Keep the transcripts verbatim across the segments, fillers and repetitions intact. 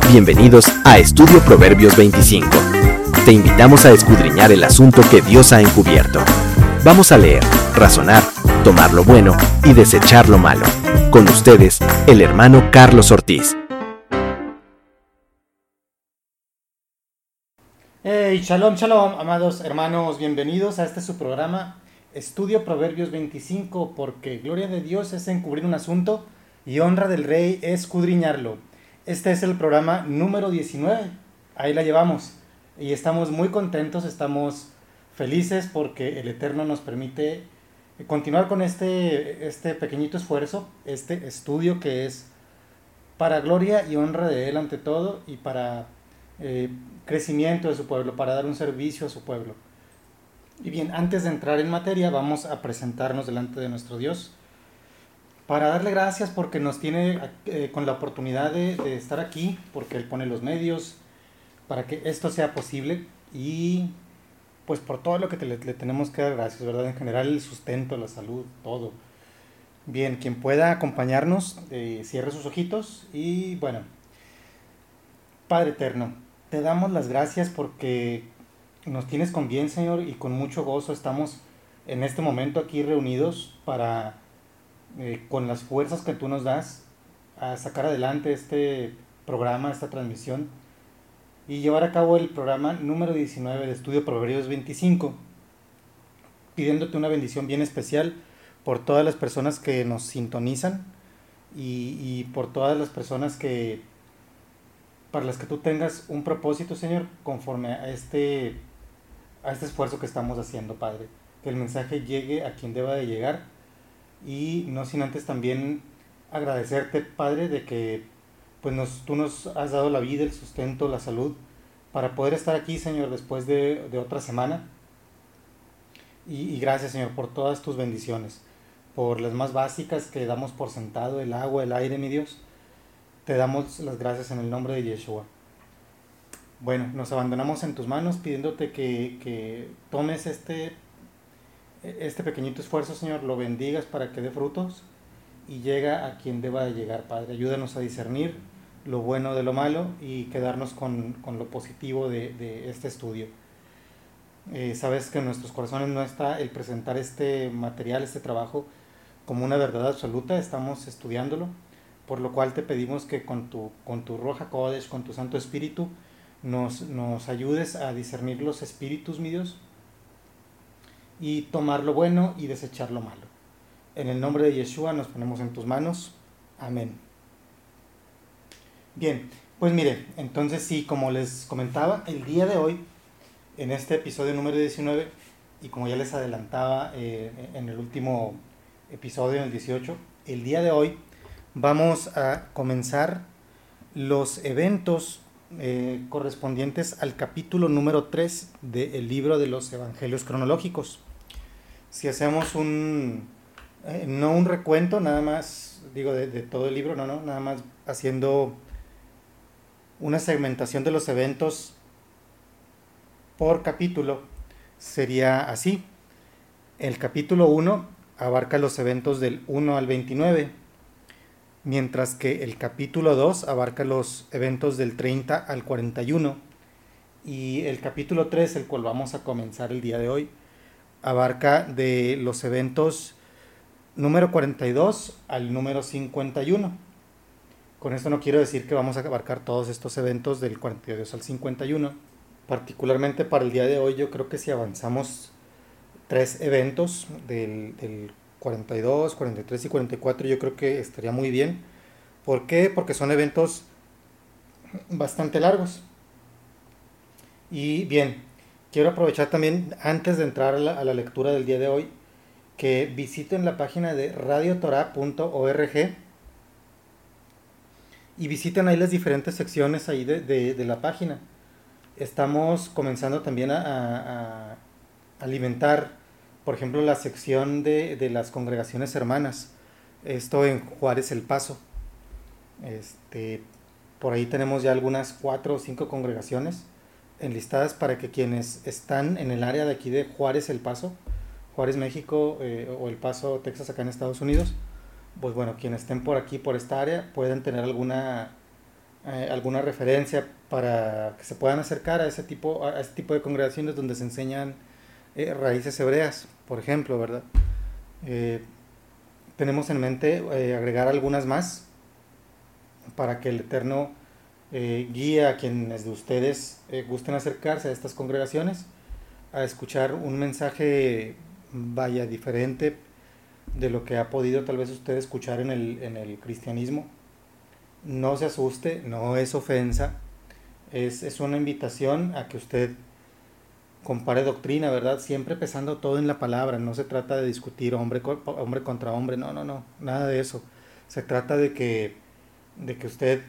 Bienvenidos a Estudio Proverbios veinticinco. Te invitamos a escudriñar el asunto que Dios ha encubierto. Vamos a leer, razonar, tomar lo bueno y desechar lo malo. Con ustedes, el hermano Carlos Ortiz. Hey, shalom, shalom, amados hermanos, bienvenidos a este su programa, Estudio Proverbios veinticinco, porque gloria de Dios es encubrir un asunto y honra del rey es escudriñarlo. Este es el programa número diecinueve, ahí la llevamos, y estamos muy contentos, estamos felices porque el Eterno nos permite continuar con este, este pequeñito esfuerzo, este estudio que es para gloria y honra de Él ante todo y para eh, crecimiento de su pueblo, para dar un servicio a su pueblo. Y bien, antes de entrar en materia, vamos a presentarnos delante de nuestro Dios para darle gracias porque nos tiene eh, con la oportunidad de, de estar aquí, porque Él pone los medios para que esto sea posible y pues por todo lo que te, le, le tenemos que dar gracias, ¿verdad? En general el sustento, la salud, todo. Bien, quien pueda acompañarnos, eh, cierre sus ojitos y bueno, Padre Eterno, te damos las gracias porque nos tienes con bien, Señor, y con mucho gozo estamos en este momento aquí reunidos para, eh, con las fuerzas que tú nos das, a sacar adelante este programa, esta transmisión, y llevar a cabo el programa número diecinueve de Estudio Proverbios veinticinco, pidiéndote una bendición bien especial por todas las personas que nos sintonizan y, y por todas las personas que para las que tú tengas un propósito, Señor, conforme a este, a este esfuerzo que estamos haciendo, Padre. Que el mensaje llegue a quien deba de llegar y no sin antes también agradecerte, Padre, de que pues nos, tú nos has dado la vida, el sustento, la salud, para poder estar aquí, Señor, después de, de otra semana. Y, y gracias, Señor, por todas tus bendiciones, por las más básicas que damos por sentado, el agua, el aire, mi Dios. Te damos las gracias en el nombre de Yeshua. Bueno, nos abandonamos en tus manos pidiéndote que, que tomes este, este pequeñito esfuerzo, Señor, lo bendigas para que dé frutos y llega a quien deba de llegar, Padre. Ayúdanos a discernir lo bueno de lo malo y quedarnos con, con lo positivo de, de este estudio. Eh, sabes que en nuestros corazones no está el presentar este material, este trabajo, como una verdad absoluta, estamos estudiándolo. Por lo cual te pedimos que con tu, con tu Roja Kodesh, con tu Santo Espíritu, nos, nos ayudes a discernir los espíritus, mi Dios, y tomar lo bueno y desechar lo malo. En el nombre de Yeshua nos ponemos en tus manos. Amén. Bien, pues mire, entonces sí, como les comentaba, el día de hoy, en este episodio número diecinueve, y como ya les adelantaba eh, en el último episodio, en el dieciocho, el día de hoy, vamos a comenzar los eventos eh, correspondientes al capítulo número tres del libro de los Evangelios Cronológicos. Si hacemos un, eh, no un recuento, nada más, digo, de, de todo el libro, no, no, nada más haciendo una segmentación de los eventos por capítulo, sería así. El capítulo uno abarca los eventos del uno al veintinueve. Mientras que el capítulo dos abarca los eventos del treinta al cuarenta y uno y el capítulo tres, el cual vamos a comenzar el día de hoy, abarca de los eventos número cuarenta y dos al número cincuenta y uno. Con esto no quiero decir que vamos a abarcar todos estos eventos del cuarenta y dos al cincuenta y uno. Particularmente para el día de hoy yo creo que si avanzamos tres eventos del, del cuarenta y dos, cuarenta y tres y cuarenta y cuatro, yo creo que estaría muy bien. ¿Por qué? Porque son eventos bastante largos. Y bien, quiero aprovechar también, antes de entrar a la, a la lectura del día de hoy, que visiten la página de radio torah punto org y visiten ahí las diferentes secciones ahí de, de, de la página. Estamos comenzando también a, a, a alimentar, por ejemplo, la sección de, de las congregaciones hermanas, esto en Juárez El Paso. Este, por ahí tenemos ya algunas cuatro o cinco congregaciones enlistadas para que quienes están en el área de aquí de Juárez El Paso, Juárez, México, eh, o El Paso, Texas, acá en Estados Unidos, pues bueno, quienes estén por aquí, por esta área, pueden tener alguna eh, alguna referencia para que se puedan acercar a ese tipo, a ese tipo de congregaciones donde se enseñan eh, raíces hebreas, por ejemplo, ¿verdad? Eh, tenemos en mente eh, agregar algunas más para que el Eterno eh, guíe a quienes de ustedes eh, gusten acercarse a estas congregaciones a escuchar un mensaje, vaya, diferente de lo que ha podido tal vez usted escuchar en el, en el cristianismo. No se asuste, no es ofensa, es, es una invitación a que usted compare doctrina, ¿verdad? Siempre pesando todo en la palabra, no se trata de discutir hombre, hombre contra hombre, no, no, no, nada de eso. Se trata de que, de que usted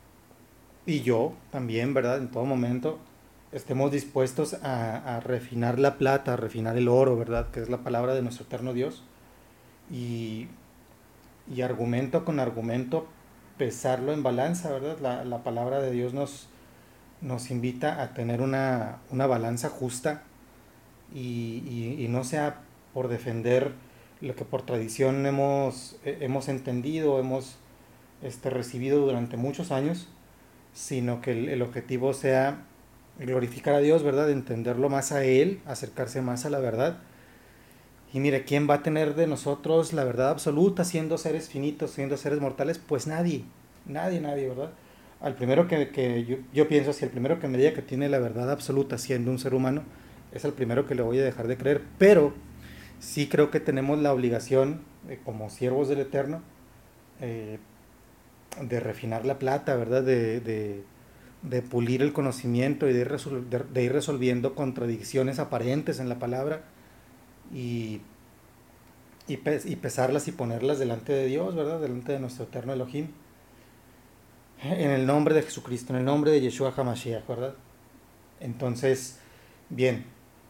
y yo también, ¿verdad? En todo momento estemos dispuestos a, a refinar la plata, a refinar el oro, ¿verdad? Que es la palabra de nuestro eterno Dios. Y, y argumento con argumento pesarlo en balanza, ¿verdad? La, la palabra de Dios nos, nos invita a tener una, una balanza justa y, y, y no sea por defender lo que por tradición hemos, eh, hemos entendido, hemos este, recibido durante muchos años, sino que el, el objetivo sea glorificar a Dios, ¿verdad? Entenderlo más a Él, acercarse más a la verdad. Y mire, ¿quién va a tener de nosotros la verdad absoluta siendo seres finitos, siendo seres mortales? Pues nadie, nadie, nadie, ¿verdad? Al primero que, que yo, yo pienso, si el primero que me diga que tiene la verdad absoluta siendo un ser humano, es el primero que le voy a dejar de creer. Pero sí creo que tenemos la obligación, eh, como siervos del Eterno, eh, de refinar la plata, ¿verdad? De, de, de pulir el conocimiento y de ir, resol de, de ir resolviendo contradicciones aparentes en la palabra y, y, pes y pesarlas y ponerlas delante de Dios, ¿verdad? Delante de nuestro eterno Elohim. En el nombre de Jesucristo, en el nombre de Yeshua HaMashiach, ¿verdad? Entonces, bien,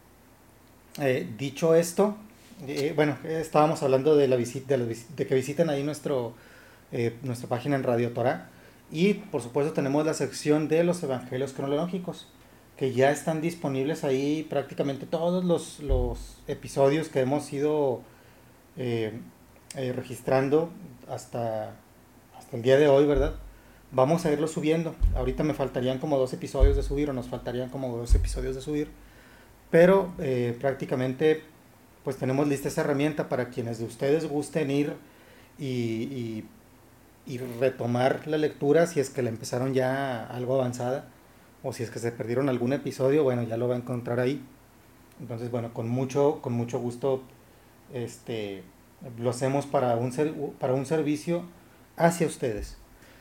eh, dicho esto, eh, bueno, estábamos hablando de, la visita, de, la vis de que visiten ahí nuestro, eh, nuestra página en Radio Torah. Y por supuesto tenemos la sección de los evangelios cronológicos, que ya están disponibles ahí prácticamente todos los, los episodios que hemos ido eh, eh, registrando hasta, hasta el día de hoy, ¿verdad? Vamos a irlo subiendo. Ahorita me faltarían como dos episodios de subir, o nos faltarían como dos episodios de subir. Pero eh, prácticamente pues tenemos lista esa herramienta para quienes de ustedes gusten ir y, y, y retomar la lectura si es que la empezaron ya algo avanzada o si es que se perdieron algún episodio, bueno, ya lo va a encontrar ahí. Entonces, bueno, con mucho, con mucho gusto este, lo hacemos para un, ser, para un servicio hacia ustedes.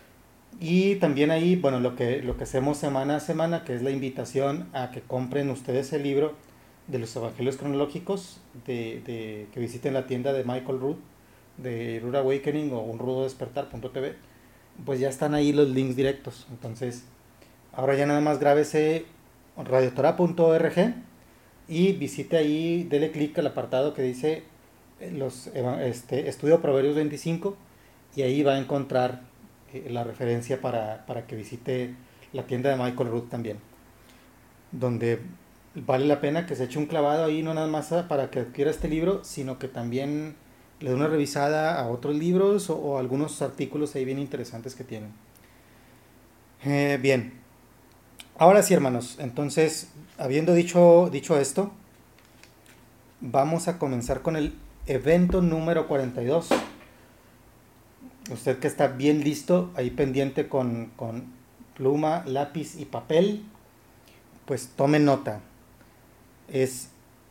Y también ahí, bueno, lo que, lo que hacemos semana a semana, que es la invitación a que compren ustedes el libro de los evangelios cronológicos, de, de que visiten la tienda de Michael Rood, de Rude Awakening o un rudo despertar punto t v, pues ya están ahí los links directos. Entonces, ahora ya nada más grábese radiotorah punto org y visite ahí, dele clic al apartado que dice los, este, Estudio Proverbios veinticinco, y ahí va a encontrar eh, la referencia para, para que visite la tienda de Michael Rood también, donde vale la pena que se eche un clavado ahí, no nada más para que adquiera este libro, sino que también le dé una revisada a otros libros o, o algunos artículos ahí bien interesantes que tienen. Eh, bien, ahora sí, hermanos, entonces, habiendo dicho, dicho esto, vamos a comenzar con el evento número cuarenta y dos. Usted que está bien listo, ahí pendiente con, con pluma, lápiz y papel, pues tome nota. Es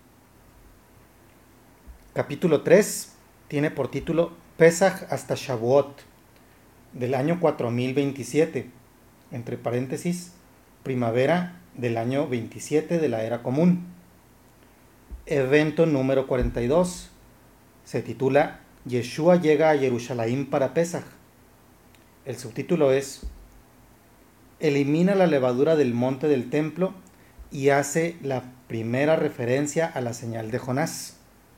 capítulo tres, tiene por título Pesaj hasta Shavuot, del año cuatro mil veintisiete, entre paréntesis, primavera del año veintisiete de la era común. Evento número cuarenta y dos, se titula Yeshua llega a Jerusalén para Pesaj. El subtítulo es Elimina la levadura del monte del templo y hace la primera referencia a la señal de Jonás.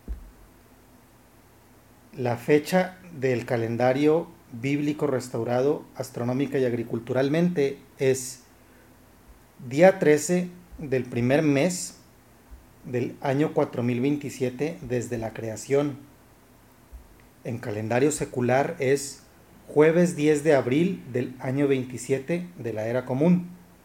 La fecha del calendario bíblico restaurado astronómica y agriculturalmente es día trece del primer mes del año cuatro mil veintisiete desde la creación. En calendario secular es jueves diez de abril del año veintisiete de la era común.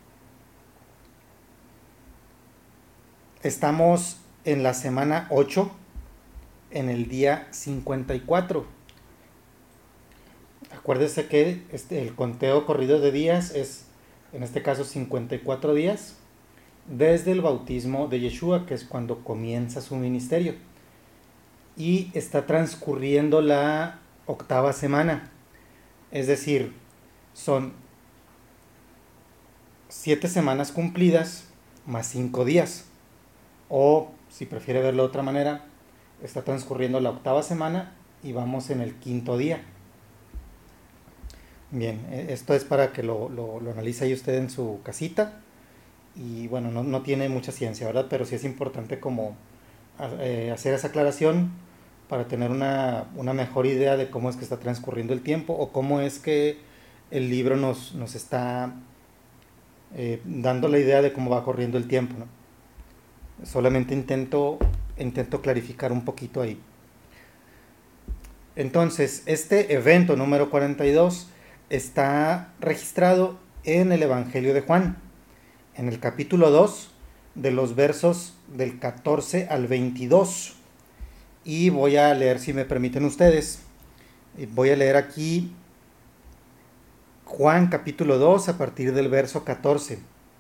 Estamos en la semana ocho, en el día cincuenta y cuatro. Acuérdese que este, el conteo corrido de días es, en este caso, cincuenta y cuatro días desde el bautismo de Yeshua, que es cuando comienza su ministerio. Y está transcurriendo la octava semana. Es decir, son siete semanas cumplidas más cinco días. O, si prefiere verlo de otra manera, está transcurriendo la octava semana y vamos en el quinto día. Bien, esto es para que lo, lo, lo analice ahí usted en su casita. Y bueno, no, no tiene mucha ciencia, ¿verdad? Pero sí es importante como eh, hacer esa aclaración para tener una, una mejor idea de cómo es que está transcurriendo el tiempo o cómo es que el libro nos, nos está eh, dando la idea de cómo va corriendo el tiempo, ¿no? Solamente intento, intento clarificar un poquito ahí. Entonces, este evento número cuarenta y dos está registrado en el Evangelio de Juan, en el capítulo dos, de los versos del catorce al veintidós. Y voy a leer, si me permiten ustedes, voy a leer aquí Juan capítulo dos a partir del verso catorce.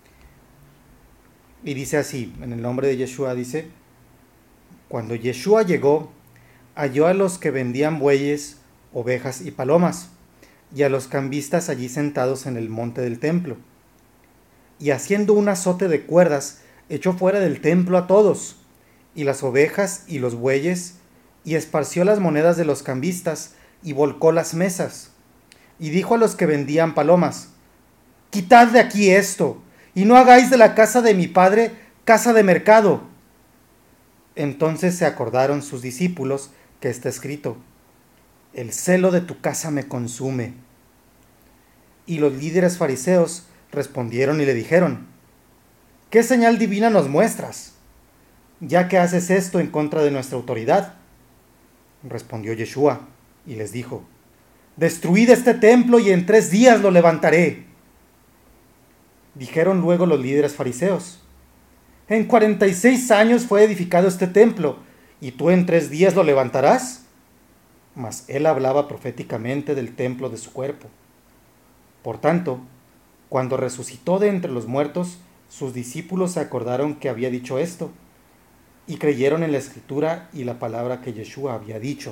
Y dice así, en el nombre de Yeshua, dice: Cuando Yeshua llegó, halló a los que vendían bueyes, ovejas y palomas, y a los cambistas allí sentados en el monte del templo. Y haciendo un azote de cuerdas, echó fuera del templo a todos, y las ovejas y los bueyes, y esparció las monedas de los cambistas, y volcó las mesas. Y dijo a los que vendían palomas: Quitad de aquí esto, y no hagáis de la casa de mi padre casa de mercado. Entonces se acordaron sus discípulos que está escrito: El celo de tu casa me consume. Y los líderes fariseos respondieron y le dijeron: ¿Qué señal divina nos muestras, ya que haces esto en contra de nuestra autoridad? Respondió Yeshua y les dijo: Destruid este templo y en tres días lo levantaré. Dijeron luego los líderes fariseos: En cuarenta y seis años fue edificado este templo, ¿y tú en tres días lo levantarás? Mas él hablaba proféticamente del templo de su cuerpo. Por tanto, cuando resucitó de entre los muertos, sus discípulos se acordaron que había dicho esto, y creyeron en la escritura y la palabra que Yeshua había dicho.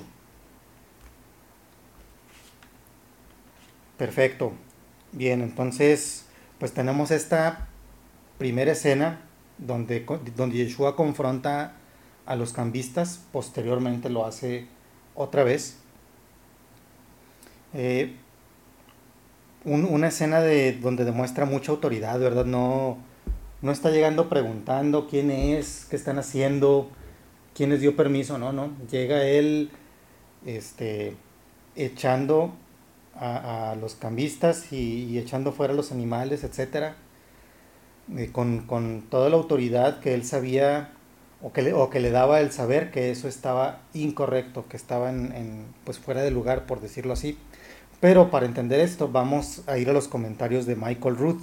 Perfecto. Bien, entonces, pues tenemos esta primera escena donde, donde Yeshua confronta a los cambistas, posteriormente lo hace otra vez. Eh, un, una escena de, donde demuestra mucha autoridad, ¿verdad? No, no está llegando preguntando quién es, qué están haciendo, quién les dio permiso, no, no. Llega él este, echando a, a los cambistas y, y echando fuera a los animales, etcétera, eh, con, con toda la autoridad que él sabía o que, le, o que le daba el saber que eso estaba incorrecto, que estaba en, en, pues fuera de lugar, por decirlo así. Pero para entender esto vamos a ir a los comentarios de Michael Rood.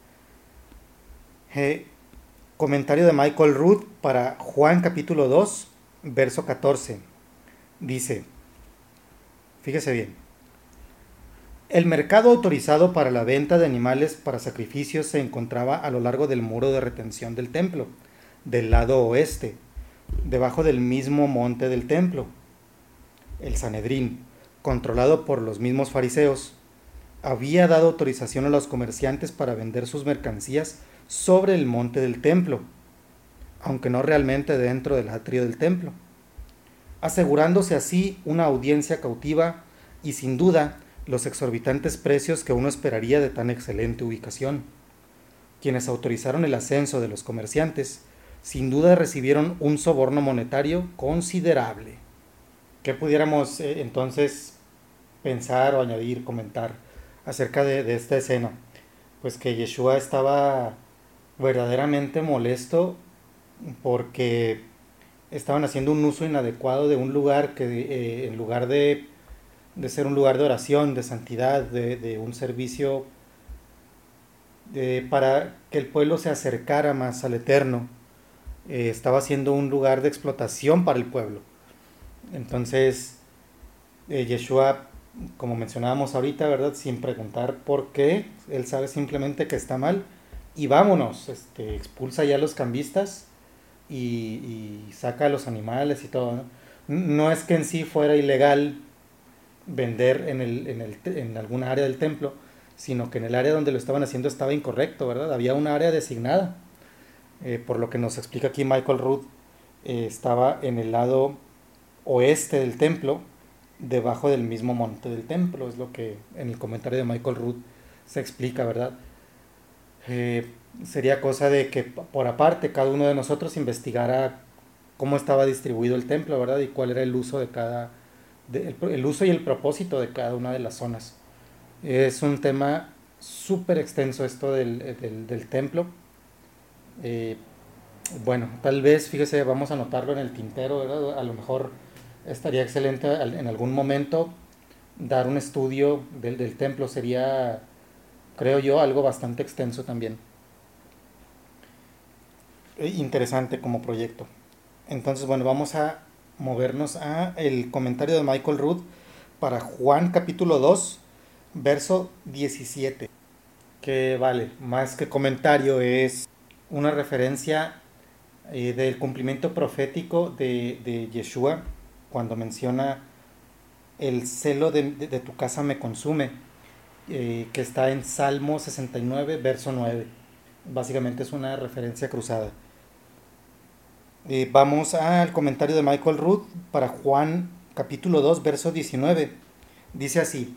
Eh, comentario de Michael Rood para Juan capítulo dos, verso catorce. Dice, fíjese bien: El mercado autorizado para la venta de animales para sacrificios se encontraba a lo largo del muro de retención del templo, del lado oeste, debajo del mismo monte del templo. El Sanedrín, controlado por los mismos fariseos, había dado autorización a los comerciantes para vender sus mercancías sobre el monte del templo, aunque no realmente dentro del atrio del templo, asegurándose así una audiencia cautiva y sin duda los exorbitantes precios que uno esperaría de tan excelente ubicación. Quienes autorizaron el ascenso de los comerciantes sin duda recibieron un soborno monetario considerable. ¿Qué pudiéramos eh, entonces pensar o añadir, comentar acerca de, de esta escena? Pues que Yeshua estaba verdaderamente molesto porque estaban haciendo un uso inadecuado de un lugar que eh, en lugar de de ser un lugar de oración, de santidad, de, de un servicio de, para que el pueblo se acercara más al Eterno. Eh, estaba siendo un lugar de explotación para el pueblo. Entonces, eh, Yeshua, como mencionábamos ahorita, ¿verdad? Sin preguntar por qué, él sabe simplemente que está mal y vámonos, este, expulsa ya a los cambistas y, y saca a los animales y todo, ¿no? No es que en sí fuera ilegal vender en, el, en, el, en alguna área del templo, sino que en el área donde lo estaban haciendo estaba incorrecto, ¿verdad? Había una área designada, eh, por lo que nos explica aquí Michael Rood, eh, estaba en el lado oeste del templo, debajo del mismo monte del templo, es lo que en el comentario de Michael Rood se explica, ¿verdad? Eh, sería cosa de que por aparte cada uno de nosotros investigara cómo estaba distribuido el templo, ¿verdad? Y cuál era el uso de cada, de, el, el uso y el propósito de cada una de las zonas. Es un tema súper extenso esto del, del, del templo. Eh, bueno, tal vez, fíjese, vamos a anotarlo en el tintero, ¿verdad? A lo mejor estaría excelente en algún momento dar un estudio del, del templo. Sería, creo yo, algo bastante extenso también. Eh, interesante como proyecto. Entonces, bueno, vamos a movernos a el comentario de Michael Rood para Juan capítulo dos, verso diecisiete. Que vale, más que comentario, es una referencia eh, del cumplimiento profético de, de Yeshua cuando menciona el celo de, de, de tu casa me consume, eh, que está en Salmo sesenta y nueve, verso nueve. Básicamente es una referencia cruzada. Eh, vamos al comentario de Michael Rood para Juan capítulo dos, verso diecinueve. Dice así: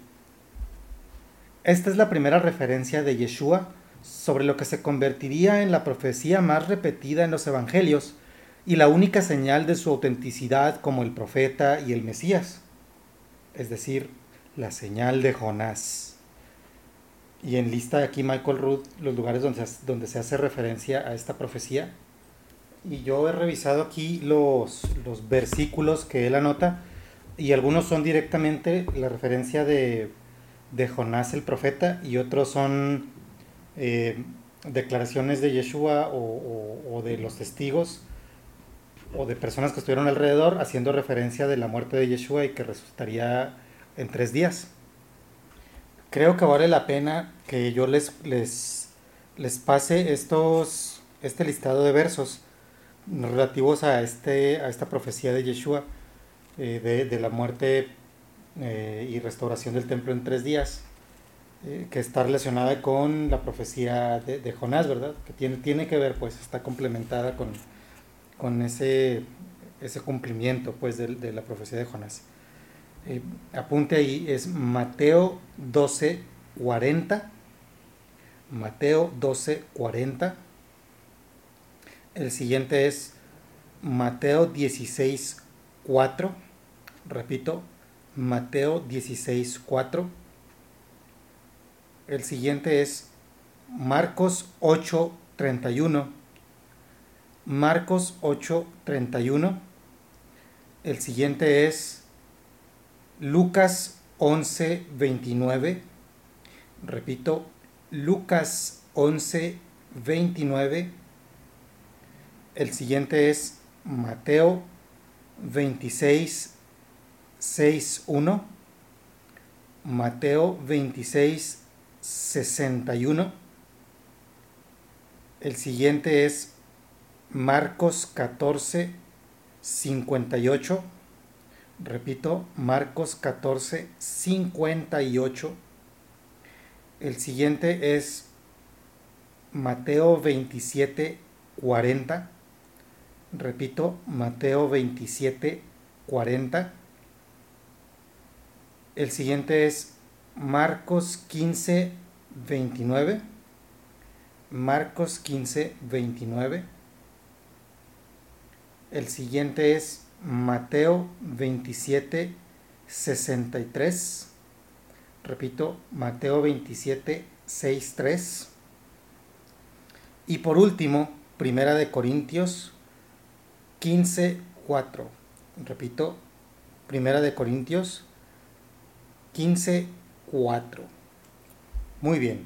esta es la primera referencia de Yeshua sobre lo que se convertiría en la profecía más repetida en los evangelios y la única señal de su autenticidad como el profeta y el Mesías, es decir, la señal de Jonás. Y enlista aquí Michael Rood los lugares donde, donde se hace referencia a esta profecía. Y yo he revisado aquí los, los versículos que él anota y algunos son directamente la referencia de, de Jonás el profeta y otros son eh, declaraciones de Yeshua o, o, o de los testigos o de personas que estuvieron alrededor haciendo referencia de la muerte de Yeshua y que resucitaría en tres días. Creo que vale la pena que yo les, les, les pase estos, este listado de versos relativos a, este, a esta profecía de Yeshua, eh, de, de la muerte eh, y restauración del templo en tres días, eh, que está relacionada con la profecía de, de Jonás, ¿verdad? Que tiene, tiene que ver, pues, está complementada con, con ese, ese cumplimiento, pues, de, de la profecía de Jonás. Eh, apunte ahí, es Mateo doce cuarenta. Mateo doce cuarenta. El siguiente es Mateo dieciséis cuatro. Repito, Mateo dieciséis cuatro. El siguiente es Marcos ocho treinta y uno. Marcos ocho treinta y uno. El siguiente es Lucas once veintinueve. Repito, Lucas once veintinueve. El siguiente es Mateo veintiséis sesenta y uno. Mateo veintiséis sesenta y uno. El siguiente es Marcos catorce cincuenta y ocho. Repito, Marcos catorce cincuenta y ocho. El siguiente es Mateo veintisiete cuarenta. Repito, Mateo veintisiete cuarenta. El siguiente es Marcos quince veintinueve. Marcos quince veintinueve. El siguiente es Mateo veintisiete sesenta y tres. Repito, Mateo veintisiete sesenta y tres. Y por último, Primera de Corintios quince cuatro. Repito, Primera de Corintios quince cuatro. Muy bien.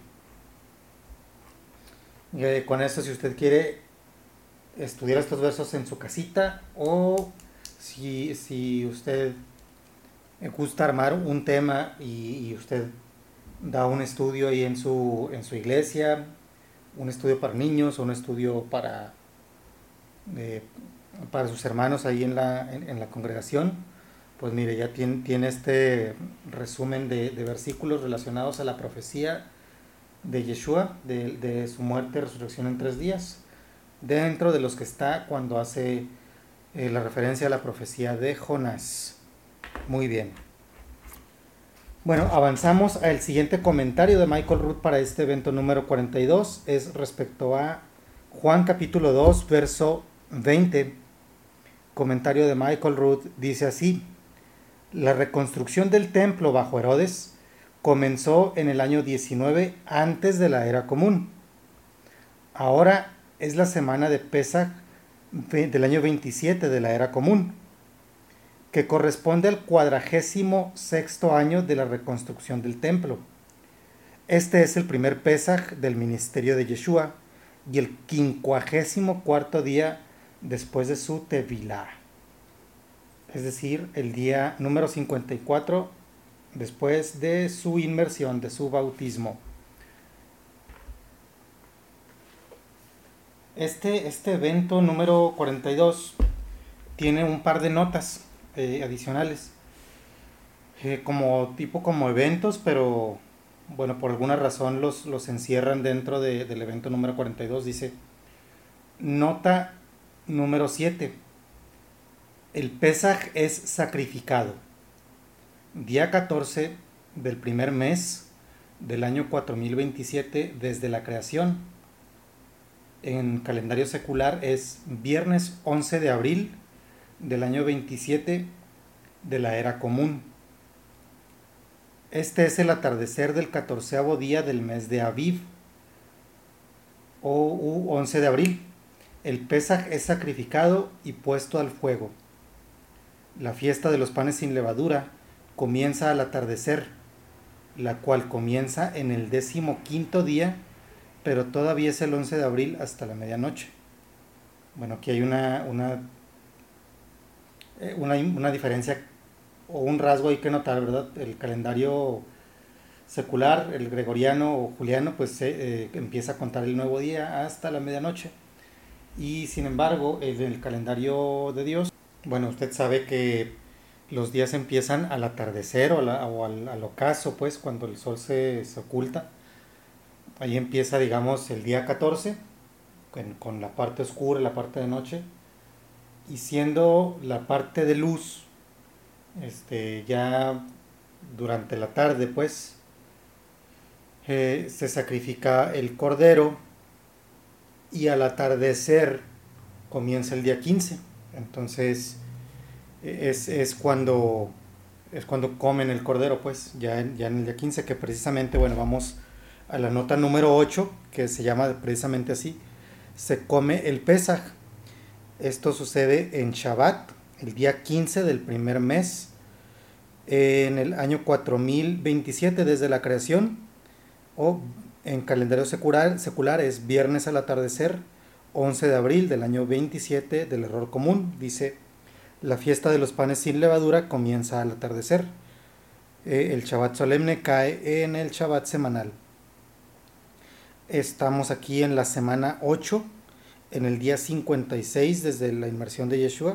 Eh, con esto, si usted quiere estudiar estos versos en su casita, o si, si usted gusta armar un tema y, y usted da un estudio ahí en su, en su iglesia, un estudio para niños o un estudio para, eh, para sus hermanos ahí en la, en, en la congregación, pues mire, ya tiene, tiene este resumen de, de versículos relacionados a la profecía de Yeshua, de, de su muerte y resurrección en tres días, dentro de los que está cuando hace eh, la referencia a la profecía de Jonás. Muy bien. Bueno, avanzamos al siguiente comentario de Michael Rood para este evento número cuarenta y dos, es respecto a Juan capítulo dos, verso veinte. Comentario de Michael Rood dice así: la reconstrucción del templo bajo Herodes comenzó en el año diecinueve antes de la era común. Ahora es la semana de Pesaj del año veintisiete de la era común, que corresponde al cuadragésimo sexto año de la reconstrucción del templo. Este es el primer Pesaj del ministerio de Yeshua y el quincuagésimo cuarto día después de su Tevilá, es decir, el día número cincuenta y cuatro después de su inmersión, de su bautismo. Este, este evento número cuarenta y dos tiene un par de notas eh, adicionales, eh, como tipo como eventos, pero bueno, por alguna razón los, los encierran dentro de, del evento número cuarenta y dos. Dice, nota número siete, el Pesaj es sacrificado. Día catorce del primer mes del año cuatro mil veintisiete desde la creación. En calendario secular es viernes once de abril del año veintisiete de la era común. Este es el atardecer del catorceavo día del mes de Aviv, o once de abril. El Pesaj es sacrificado y puesto al fuego. La fiesta de los panes sin levadura comienza al atardecer, la cual comienza en el décimo quinto día, pero todavía es el once de abril hasta la medianoche. Bueno, aquí hay una, una, una, una diferencia o un rasgo hay que notar, ¿verdad? El calendario secular, el gregoriano o juliano, pues eh, empieza a contar el nuevo día hasta la medianoche. Y sin embargo, en el calendario de Dios, bueno, usted sabe que los días empiezan al atardecer o, la, o al, al ocaso, pues cuando el sol se, se oculta. Ahí empieza, digamos, el día catorce, con, con la parte oscura, la parte de noche, y siendo la parte de luz, este, ya durante la tarde, pues, eh, se sacrifica el cordero, y al atardecer comienza el día quince. Entonces, es, es cuando es cuando comen el cordero, pues, ya, ya en el día quince, que precisamente, bueno, vamos a la nota número ocho, que se llama precisamente así, se come el Pesaj. Esto sucede en Shabbat, el día quince del primer mes, en el año cuatro mil veintisiete desde la creación, o en calendario secular, secular es viernes al atardecer, once de abril del año veintisiete del error común. Dice, la fiesta de los panes sin levadura comienza al atardecer. Eh, el Shabbat solemne cae en el Shabbat semanal. Estamos aquí en la semana ocho, en el día cincuenta y seis desde la inmersión de Yeshua,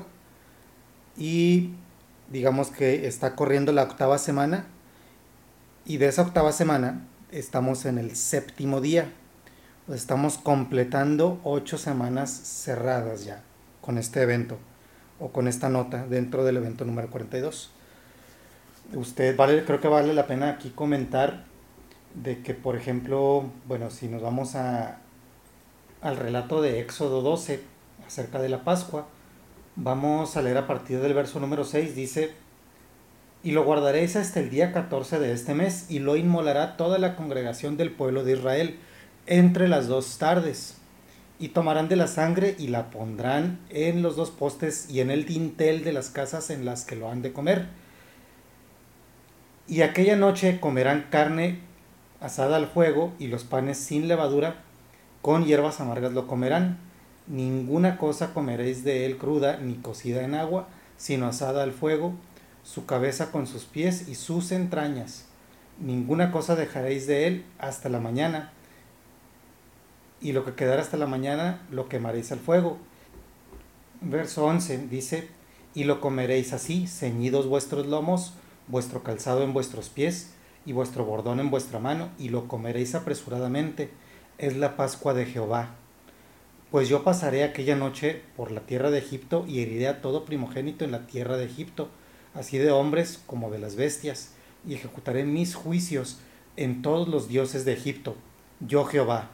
y digamos que está corriendo la octava semana, y de esa octava semana estamos en el séptimo día. Estamos completando ocho semanas cerradas ya con este evento o con esta nota dentro del evento número cuarenta y dos. Usted vale, creo que vale la pena aquí comentar de que, por ejemplo, bueno, si nos vamos a, al relato de Éxodo doce acerca de la Pascua, vamos a leer a partir del verso número seis. Dice, y lo guardaréis hasta el día catorce de este mes, y lo inmolará toda la congregación del pueblo de Israel entre las dos tardes, y tomarán de la sangre y la pondrán en los dos postes y en el dintel de las casas en las que lo han de comer. Y aquella noche comerán carne asada al fuego y los panes sin levadura, con hierbas amargas lo comerán. Ninguna cosa comeréis de él cruda ni cocida en agua, sino asada al fuego, su cabeza con sus pies y sus entrañas. Ninguna cosa dejaréis de él hasta la mañana, y lo que quedara hasta la mañana lo quemaréis al fuego. Verso once dice, y lo comeréis así, ceñidos vuestros lomos, vuestro calzado en vuestros pies, y vuestro bordón en vuestra mano, y lo comeréis apresuradamente. Es la Pascua de Jehová. Pues yo pasaré aquella noche por la tierra de Egipto, y heriré a todo primogénito en la tierra de Egipto, así de hombres como de las bestias, y ejecutaré mis juicios en todos los dioses de Egipto. Yo Jehová.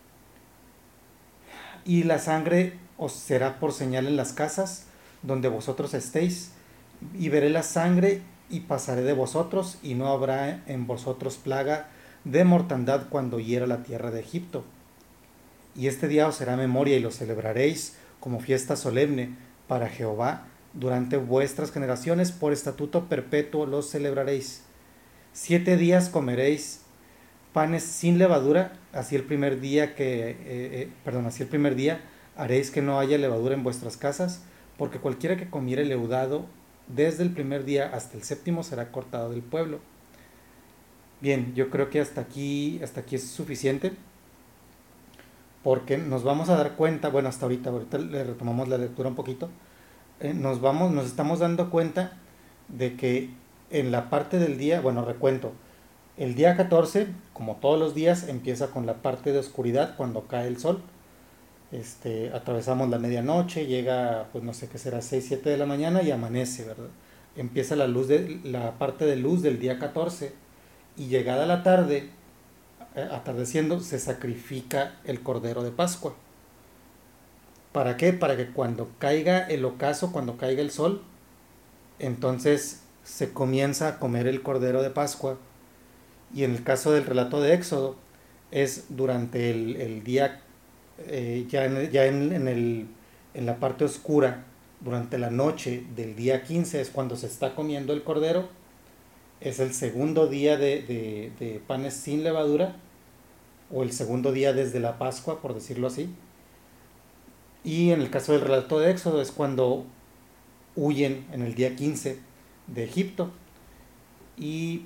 Y la sangre os será por señal en las casas donde vosotros estéis, y veré la sangre y pasaré de vosotros, y no habrá en vosotros plaga de mortandad cuando hiera la tierra de Egipto. Y este día os será memoria y lo celebraréis como fiesta solemne para Jehová durante vuestras generaciones, por estatuto perpetuo los celebraréis. Siete días comeréis panes sin levadura, así el primer día que, eh, eh, perdón, así el primer día haréis que no haya levadura en vuestras casas, porque cualquiera que comiere leudado desde el primer día hasta el séptimo será cortado del pueblo. Bien, yo creo que hasta aquí, hasta aquí es suficiente, porque nos vamos a dar cuenta, bueno, hasta ahorita, ahorita le retomamos la lectura un poquito, eh, nos vamos, nos estamos dando cuenta de que en la parte del día, bueno, recuento, el día catorce, como todos los días, empieza con la parte de oscuridad cuando cae el sol. Este, atravesamos la medianoche, llega, pues no sé qué será, seis siete de la mañana y amanece, ¿verdad? Empieza la luz de la parte de luz del día catorce, y llegada la tarde, eh, atardeciendo, se sacrifica el cordero de Pascua. ¿Para qué? Para que cuando caiga el ocaso, cuando caiga el sol, entonces se comienza a comer el cordero de Pascua. Y en el caso del relato de Éxodo, es durante el, el día, eh, ya, en, ya en, en, el, en la parte oscura, durante la noche del día quince, es cuando se está comiendo el cordero. Es el segundo día de, de, de panes sin levadura, o el segundo día desde la Pascua, por decirlo así. Y en el caso del relato de Éxodo es cuando huyen en el día quince de Egipto. Y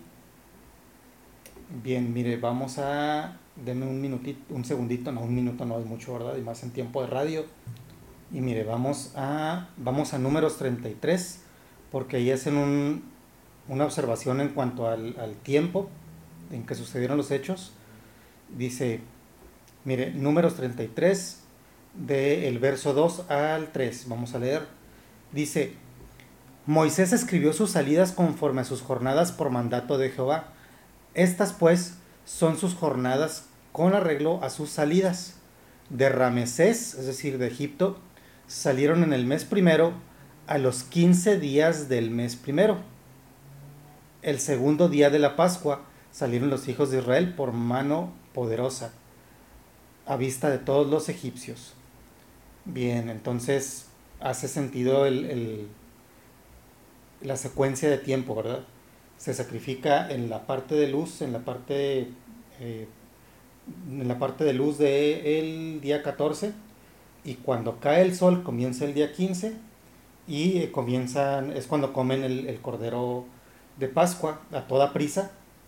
bien, mire, vamos a... Deme un minutito, un segundito, no, un minuto no es mucho, ¿verdad? Y más en tiempo de radio. Y mire, vamos a, vamos a números treinta y tres, porque ahí hacen un, una observación en cuanto al, al tiempo en que sucedieron los hechos. Dice, mire, números treinta y tres, del verso dos al tres, vamos a leer. Dice, Moisés escribió sus salidas conforme a sus jornadas por mandato de Jehová. Estas pues son sus jornadas con arreglo a sus salidas. De Ramesés, es decir, de Egipto, salieron en el mes primero a los quince días del mes primero. El segundo día de la Pascua salieron los hijos de Israel por mano poderosa, a vista de todos los egipcios. Bien, entonces hace sentido el, el, la secuencia de tiempo, ¿verdad? Se sacrifica en la parte de luz, en la parte, eh, en la parte de luz del día catorce, y cuando cae el sol comienza el día quince, y eh, comienzan, es cuando comen el, el cordero de Pascua a toda prisa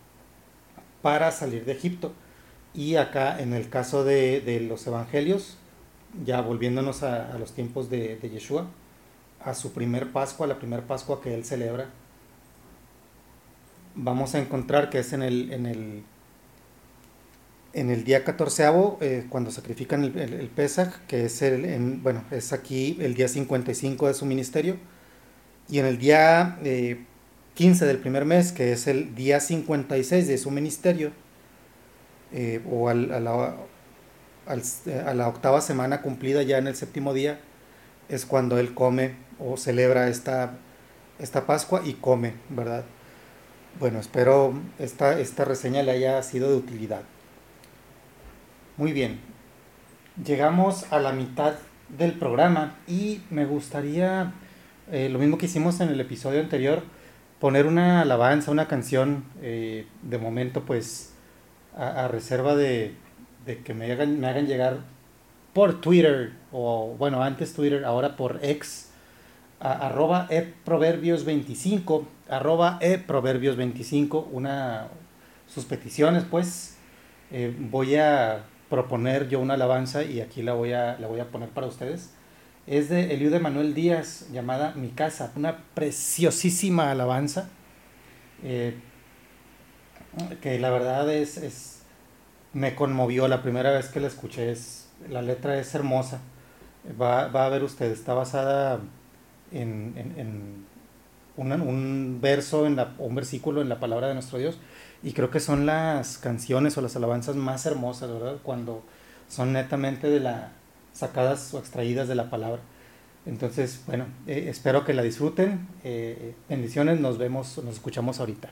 para salir de Egipto. Y acá en el caso de, de los evangelios, ya volviéndonos a, a los tiempos de, de Yeshua, a su primer Pascua, la primer Pascua que él celebra, vamos a encontrar que es en el, en el, en el día catorceavo, eh, cuando sacrifican el, el, el Pesaj, que es, el, en, bueno, es aquí el día cincuenta y cinco de su ministerio, y en el día eh, quince del primer mes, que es el día cincuenta y seis de su ministerio, eh, o al, a, la, al, a la octava semana cumplida ya en el séptimo día, es cuando él come o celebra esta, esta Pascua y come, ¿verdad? Bueno, espero esta, esta reseña le haya sido de utilidad. Muy bien, llegamos a la mitad del programa y me gustaría, eh, lo mismo que hicimos en el episodio anterior, poner una alabanza, una canción, eh, de momento pues a, a reserva de, de que me hagan, me hagan llegar por Twitter, o bueno, antes Twitter, ahora por X, a, arroba eproverbios veinticinco, arroba eproverbios veinticinco, una, sus peticiones pues, eh, voy a proponer yo una alabanza y aquí la voy a, la voy a poner para ustedes. Es de Eliud Emanuel Díaz, llamada Mi Casa, una preciosísima alabanza, eh, que la verdad es, es, me conmovió la primera vez que la escuché. Es, la letra es hermosa, va, va a ver usted, está basada en, en, en una, un verso, en la, un versículo en la palabra de nuestro Dios, y creo que son las canciones o las alabanzas más hermosas, ¿verdad? Cuando son netamente de la sacadas o extraídas de la palabra. Entonces, bueno, eh, espero que la disfruten. Eh, bendiciones, nos vemos, nos escuchamos ahorita.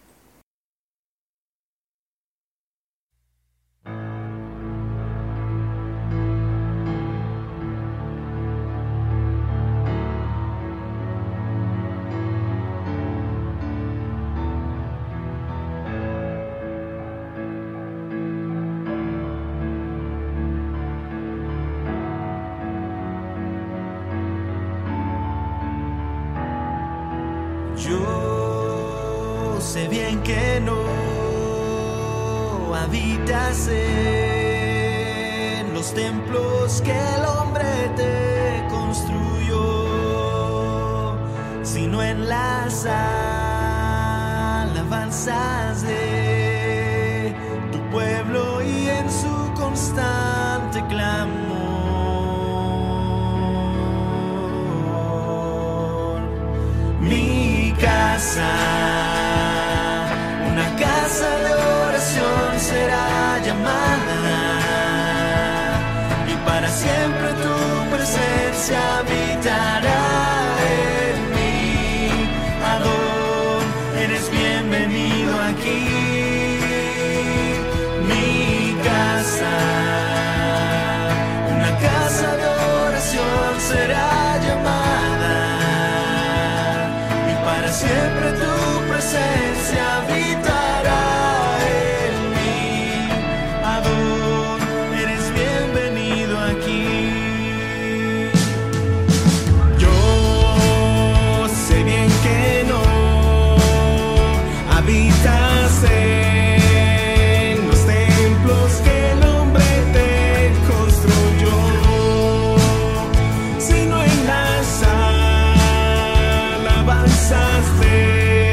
Yo sé bien que no habitas en los templos que el hombre te construyó, sino en las alabanzas de tu pueblo y en su constante clamor. Mi casa, una casa de oración será llamada, y para siempre tu presencia habitará en mí. Adón, eres bienvenido aquí. Mi casa, una casa de oración será llamada, siempre tu presencia habitará en mí. Adón, eres bienvenido aquí. Yo sé bien que no habitas en los templos que el hombre te construyó, sino en las alabanzas de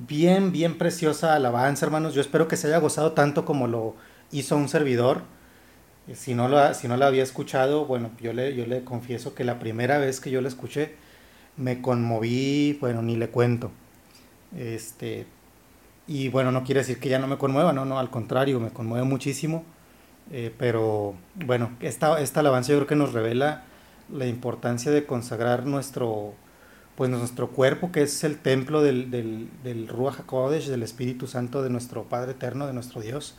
bien, bien preciosa alabanza, hermanos. Yo espero que se haya gozado tanto como lo hizo un servidor. Eh, Si no lo, ha- si no la había escuchado, bueno, yo le, yo le confieso que la primera vez que yo la escuché me conmoví, bueno, ni le cuento. Este, y bueno, no quiere decir que ya no me conmueva, no, no, al contrario, me conmueve muchísimo. Eh, pero bueno, esta, esta alabanza yo creo que nos revela la importancia de consagrar nuestro, pues nuestro cuerpo, que es el templo del, del, del Ruach HaKodesh, del Espíritu Santo de nuestro Padre Eterno, de nuestro Dios,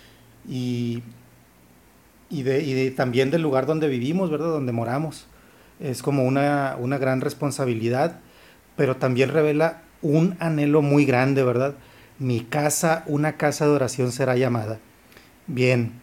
y, y, de, y de- también del lugar donde vivimos, ¿verdad? Donde moramos. Es como una, una gran responsabilidad, pero también revela un anhelo muy grande, ¿verdad? Mi casa, una casa de oración será llamada. Bien,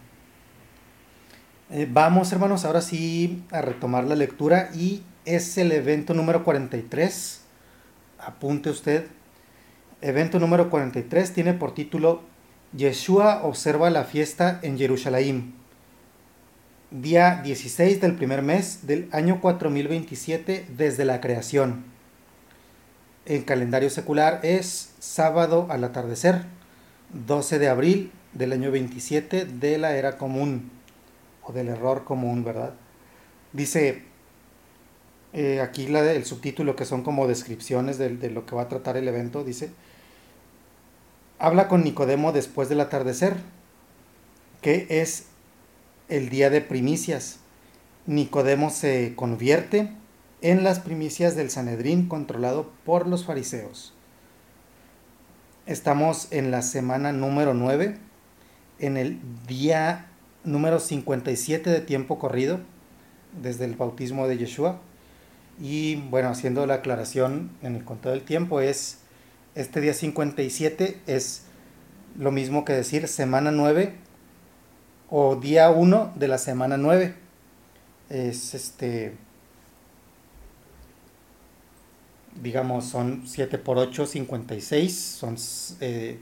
eh, vamos hermanos ahora sí a retomar la lectura y es el evento número cuarenta y tres. Apunte usted. Evento número cuarenta y tres tiene por título Yeshua observa la fiesta en Jerusalén. Día dieciséis del primer mes del año cuatro mil veintisiete desde la creación. En calendario secular es sábado al atardecer, doce de abril del año veintisiete de la era común o del error común, ¿verdad? Dice eh, aquí la, el subtítulo que son como descripciones de, de lo que va a tratar el evento, dice, habla con Nicodemo después del atardecer, que es el día de primicias. Nicodemo se convierte en las primicias del Sanedrín controlado por los fariseos. Estamos en la semana número nueve, en el día número cincuenta y siete de tiempo corrido, desde el bautismo de Yeshua. Y bueno, haciendo la aclaración en el conteo del tiempo, es este día cincuenta y siete es lo mismo que decir semana nueve o día uno de la semana nueve. Es este, digamos, son siete por ocho, cincuenta y seis, son eh,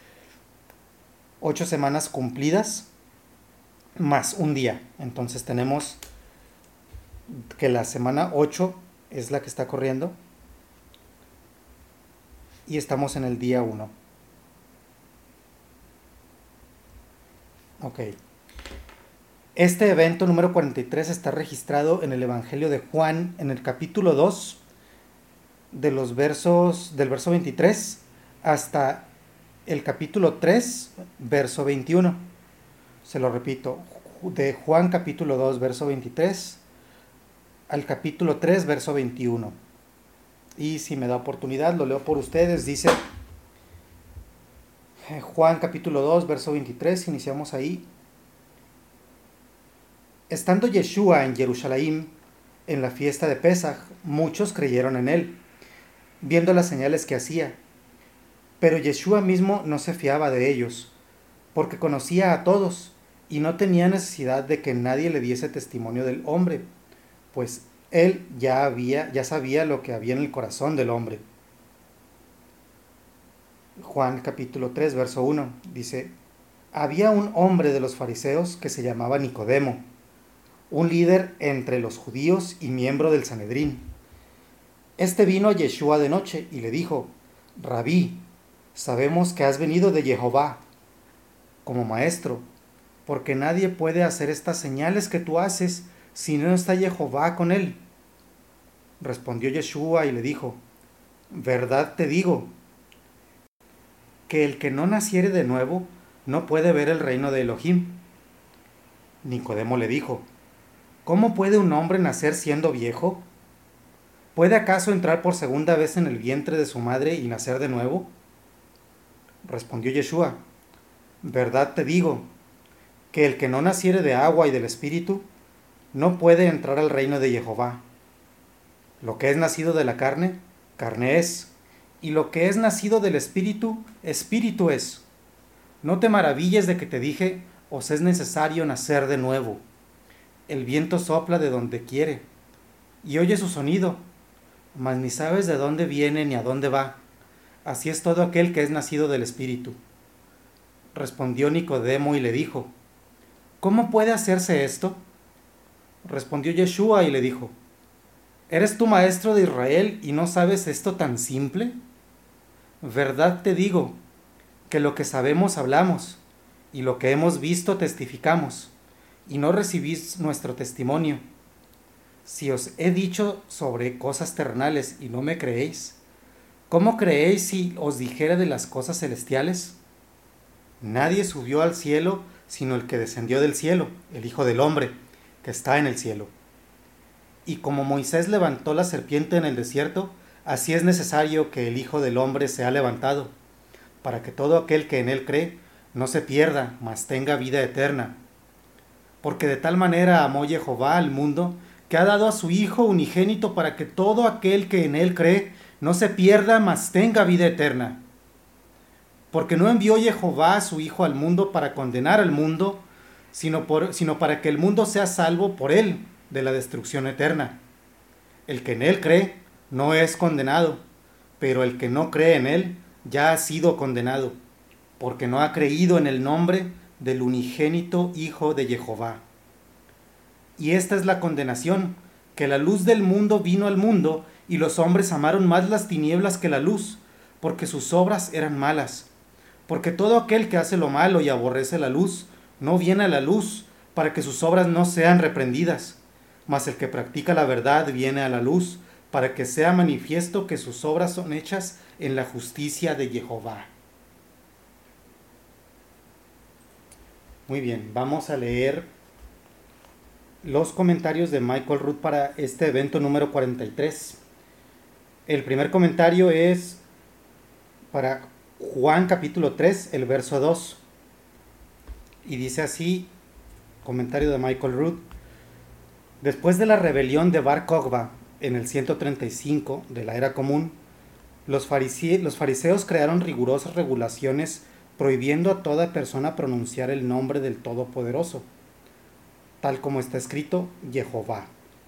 ocho semanas cumplidas más un día. Entonces tenemos que la semana ocho es la que está corriendo y estamos en el día uno. Ok. Este evento número cuarenta y tres está registrado en el Evangelio de Juan en el capítulo dos de los versos del verso veintitrés hasta el capítulo tres verso veintiuno. Se lo repito, de Juan capítulo dos verso veintitrés al capítulo tres verso veintiuno. Y si me da oportunidad lo leo por ustedes. Dice Juan capítulo dos verso veintitrés, iniciamos ahí. Estando Yeshua en Jerusalén en la fiesta de Pesaj, muchos creyeron en él, viendo las señales que hacía. Pero Yeshua mismo no se fiaba de ellos, porque conocía a todos y no tenía necesidad de que nadie le diese testimonio del hombre, pues él ya había, ya sabía lo que había en el corazón del hombre. Juan capítulo tres verso uno dice: había un hombre de los fariseos que se llamaba Nicodemo, un líder entre los judíos y miembro del Sanedrín. Este vino a Yeshua de noche y le dijo: Rabí, sabemos que has venido de Jehová como maestro, porque nadie puede hacer estas señales que tú haces si no está Jehová con él. Respondió Yeshua y le dijo: verdad te digo, que el que no naciere de nuevo no puede ver el reino de Elohim. Nicodemo le dijo: ¿cómo puede un hombre nacer siendo viejo? ¿Puede acaso entrar por segunda vez en el vientre de su madre y nacer de nuevo? Respondió Yeshua: verdad te digo, que el que no naciere de agua y del Espíritu no puede entrar al reino de Jehová. Lo que es nacido de la carne, carne es, y lo que es nacido del Espíritu, Espíritu es. No te maravilles de que te dije: os es necesario nacer de nuevo. El viento sopla de donde quiere, y oye su sonido, mas ni sabes de dónde viene ni a dónde va. Así es todo aquel que es nacido del Espíritu. Respondió Nicodemo y le dijo: ¿cómo puede hacerse esto? Respondió Yeshua y le dijo: ¿eres tú maestro de Israel y no sabes esto tan simple? verdad te digo, que lo que sabemos hablamos, y lo que hemos visto testificamos, y no recibís nuestro testimonio. Si os he dicho sobre cosas terrenales y no me creéis, ¿cómo creéis si os dijere de las cosas celestiales? Nadie subió al cielo sino el que descendió del cielo, el Hijo del Hombre, que está en el cielo. Y como Moisés levantó la serpiente en el desierto, así es necesario que el Hijo del Hombre sea levantado, para que todo aquel que en él cree no se pierda, mas tenga vida eterna. Porque de tal manera amó Jehová al mundo, que ha dado a su Hijo unigénito para que todo aquel que en él cree no se pierda, mas tenga vida eterna. Porque no envió Jehová a su Hijo al mundo para condenar al mundo, sino, por, sino para que el mundo sea salvo por él de la destrucción eterna. El que en él cree no es condenado, pero el que no cree en él ya ha sido condenado, porque no ha creído en el nombre del unigénito Hijo de Jehová. Y esta es la condenación, que la luz del mundo vino al mundo, y los hombres amaron más las tinieblas que la luz, porque sus obras eran malas. Porque todo aquel que hace lo malo y aborrece la luz, no viene a la luz, para que sus obras no sean reprendidas. Mas el que practica la verdad viene a la luz, para que sea manifiesto que sus obras son hechas en la justicia de Jehová. Muy bien, vamos a leer los comentarios de Michael Rood para este evento número cuarenta y tres. El primer comentario es para Juan capítulo tres, el verso dos. Y dice así, comentario de Michael Rood: después de la rebelión de Bar Kokhba en el ciento treinta y cinco de la era común, los, farise- los fariseos crearon rigurosas regulaciones prohibiendo a toda persona pronunciar el nombre del Todopoderoso, tal como está escrito, Jehová.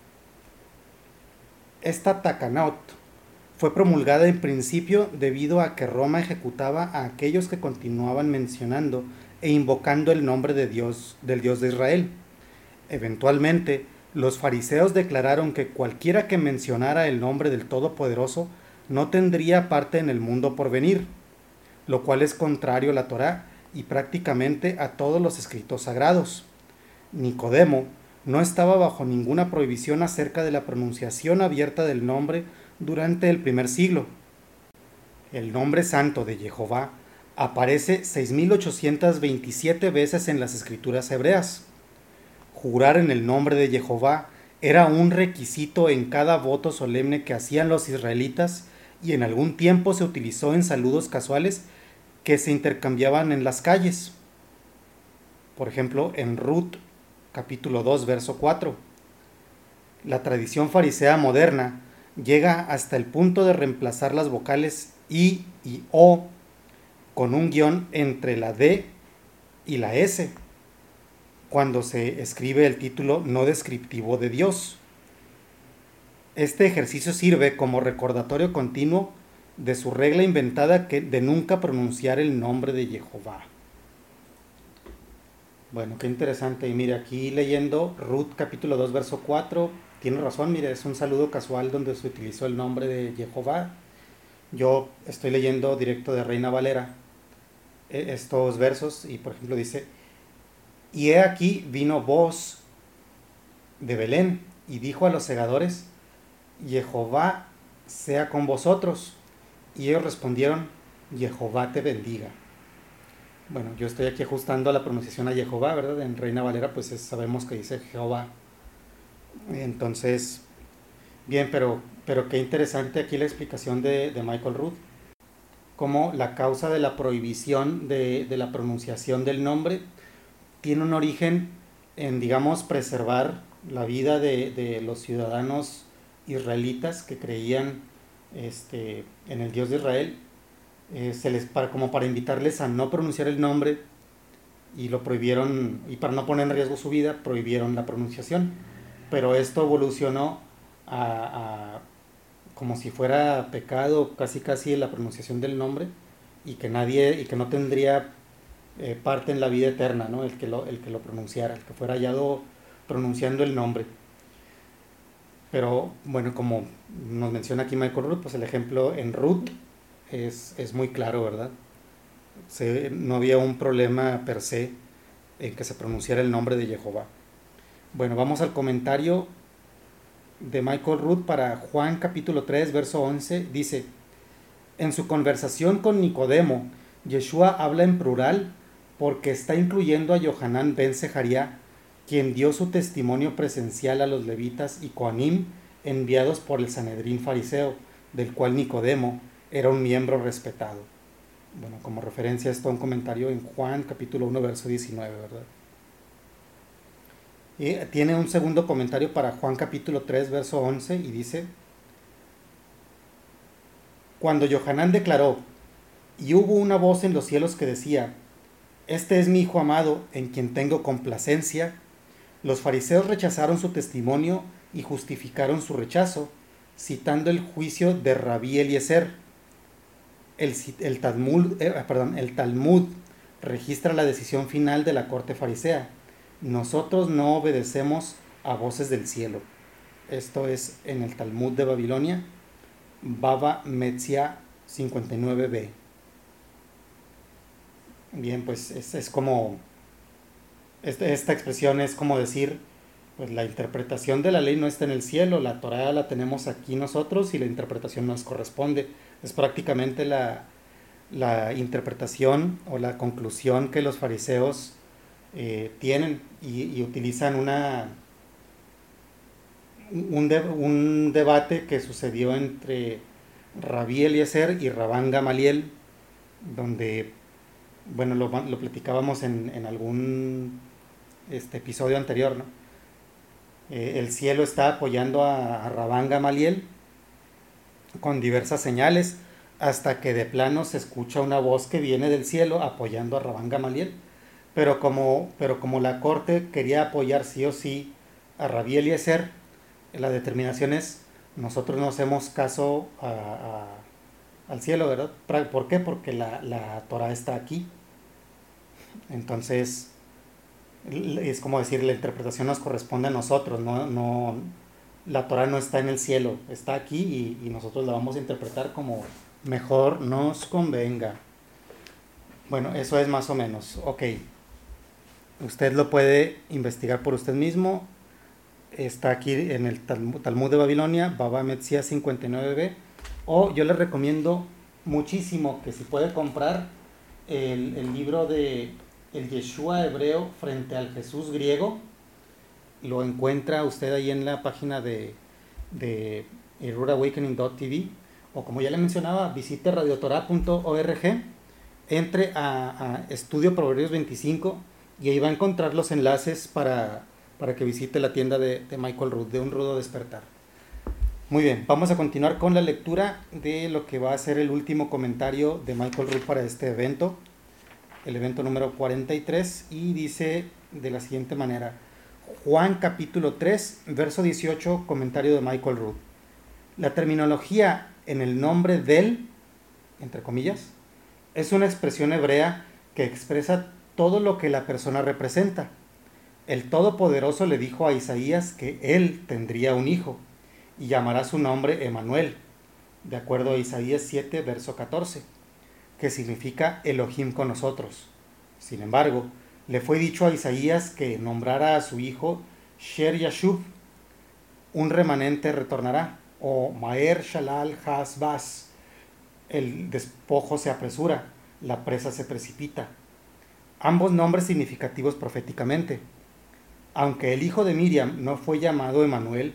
Esta Takanot fue promulgada en principio debido a que Roma ejecutaba a aquellos que continuaban mencionando e invocando el nombre de Dios, del Dios de Israel. Eventualmente, los fariseos declararon que cualquiera que mencionara el nombre del Todopoderoso no tendría parte en el mundo por venir, lo cual es contrario a la Torá y prácticamente a todos los escritos sagrados. Nicodemo no estaba bajo ninguna prohibición acerca de la pronunciación abierta del nombre durante el primer siglo. El nombre santo de Jehová aparece seis mil ochocientas veintisiete veces en las escrituras hebreas. Jurar en el nombre de Jehová era un requisito en cada voto solemne que hacían los israelitas, y en algún tiempo se utilizó en saludos casuales que se intercambiaban en las calles. Por ejemplo, en Ruth capítulo dos, verso cuatro. La tradición farisea moderna llega hasta el punto de reemplazar las vocales I y O con un guión entre la D y la S cuando se escribe el título no descriptivo de Dios. Este ejercicio sirve como recordatorio continuo de su regla inventada que de nunca pronunciar el nombre de Jehová. Bueno, qué interesante. Y mire, aquí leyendo Ruth capítulo dos, verso cuatro, tiene razón, mire, es un saludo casual donde se utilizó el nombre de Jehová. Yo estoy leyendo directo de Reina Valera estos versos y, por ejemplo, dice: y he aquí vino voz de Belén y dijo a los segadores: Jehová sea con vosotros. Y ellos respondieron: Jehová te bendiga. Bueno, yo estoy aquí ajustando la pronunciación a Jehová, ¿verdad? En Reina Valera pues es, sabemos que dice Jehová. Entonces, bien, pero, pero qué interesante aquí la explicación de, de Michael Rood. Como la causa de la prohibición de, de la pronunciación del nombre tiene un origen en, digamos, preservar la vida de, de los ciudadanos israelitas que creían este, en el Dios de Israel. Eh, se les para, como para invitarles a no pronunciar el nombre, y lo prohibieron, y para no poner en riesgo su vida prohibieron la pronunciación, pero esto evolucionó a, a como si fuera pecado casi casi la pronunciación del nombre, y que nadie y que no tendría eh, parte en la vida eterna, ¿no? el que lo el que lo pronunciara, el que fuera hallado pronunciando el nombre. Pero bueno, como nos menciona aquí Michael Rood, pues el ejemplo en Ruth es, es muy claro, ¿verdad? Se, no había un problema per se en que se pronunciara el nombre de Jehová. Bueno, vamos al comentario de Michael Rood para Juan capítulo tres, verso once. Dice, en su conversación con Nicodemo, Yeshua habla en plural porque está incluyendo a Yohanan ben Zeharia, quien dio su testimonio presencial a los levitas y Coanim enviados por el Sanedrín fariseo, del cual Nicodemo era un miembro respetado. Bueno, como referencia esto, un comentario en Juan capítulo uno, verso diecinueve, ¿verdad? Y tiene un segundo comentario para Juan capítulo tres, verso once, y dice, cuando Yohanan declaró, y hubo una voz en los cielos que decía, este es mi Hijo amado, en quien tengo complacencia, los fariseos rechazaron su testimonio y justificaron su rechazo, citando el juicio de Rabí Eliezer. El, el, Talmud, eh, perdón, el Talmud registra la decisión final de la corte farisea. Nosotros no obedecemos a voces del cielo. Esto es en el Talmud de Babilonia, Baba Metzia cincuenta y nueve b. Bien, pues es, es como, este, esta expresión es como decir, pues la interpretación de la ley no está en el cielo, la Torá la tenemos aquí nosotros y la interpretación nos corresponde. Es prácticamente la, la interpretación o la conclusión que los fariseos eh, tienen y, y utilizan una, un, de, un debate que sucedió entre Rabí Eliezer y Rabán Gamaliel, donde, bueno, lo, lo platicábamos en, en algún este, episodio anterior, ¿no? Eh, el cielo está apoyando a, a Rabán Gamaliel con diversas señales, hasta que de plano se escucha una voz que viene del cielo apoyando a Rabán Gamaliel. Pero como, pero como la corte quería apoyar sí o sí a Rabí Eliezer, la determinación es, nosotros no hacemos caso a, a, al cielo, ¿verdad? ¿Por qué? Porque la, la Torá está aquí. Entonces, es como decir, la interpretación nos corresponde a nosotros, no, no, la Torá no está en el cielo, está aquí y, y nosotros la vamos a interpretar como mejor nos convenga. Bueno, eso es más o menos, ok. Usted lo puede investigar por usted mismo, está aquí en el Talmud, Talmud de Babilonia, Baba Metzia cincuenta y nueve b, o yo le recomiendo muchísimo que si puede comprar el, el libro de el Yeshua hebreo frente al Jesús griego, lo encuentra usted ahí en la página de, de rude awakening punto t v, o como ya le mencionaba, visite radiotorah punto org, entre a, a Estudio Proverbios veinticinco y ahí va a encontrar los enlaces para, para que visite la tienda de, de Michael Rood, de Un Rudo Despertar. Muy bien, vamos a continuar con la lectura de lo que va a ser el último comentario de Michael Rood para este evento, el evento número cuarenta y tres, y dice de la siguiente manera: Juan capítulo tres, verso dieciocho, comentario de Michael Rood. La terminología en el nombre del, entre comillas, es una expresión hebrea que expresa todo lo que la persona representa. El Todopoderoso le dijo a Isaías que él tendría un hijo y llamará su nombre Emanuel, de acuerdo a Isaías siete, verso catorce, que significa Elohim con nosotros. Sin embargo, le fue dicho a Isaías que nombrara a su hijo Sher Yashub, un remanente retornará, o Maer Shalal Hasbas, el despojo se apresura, la presa se precipita. Ambos nombres significativos proféticamente. Aunque el hijo de Miriam no fue llamado Emanuel,